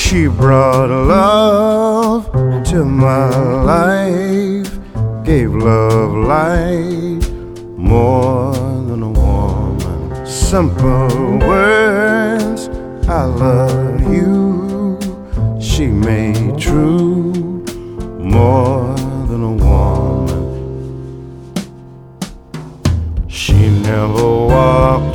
She brought love to my life, gave love life more than a woman. Simple words, I love you, she made true more than a woman. She never walked